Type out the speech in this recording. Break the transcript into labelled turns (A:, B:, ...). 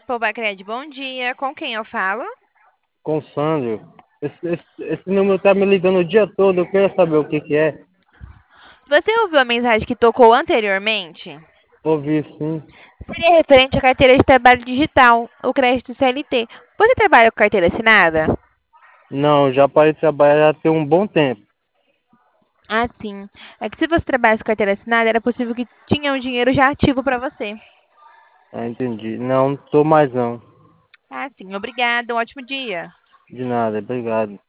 A: Povacred, bom dia. Com quem eu falo?
B: Com o Sandro. Esse número tá me ligando o dia todo, eu quero saber o que que é.
A: Você ouviu a mensagem que tocou anteriormente?
B: Ouvi sim.
A: Seria referente à carteira de trabalho digital, o crédito CLT. Você trabalha com carteira assinada?
B: Não, já parei de trabalhar já tem um bom tempo.
A: Ah, sim. É que se você trabalhasse com carteira assinada, era possível que tinha um dinheiro já ativo para você.
B: Ah, entendi. Não, não tô mais não.
A: Ah, sim. Obrigada. Um ótimo dia.
B: De nada, obrigado.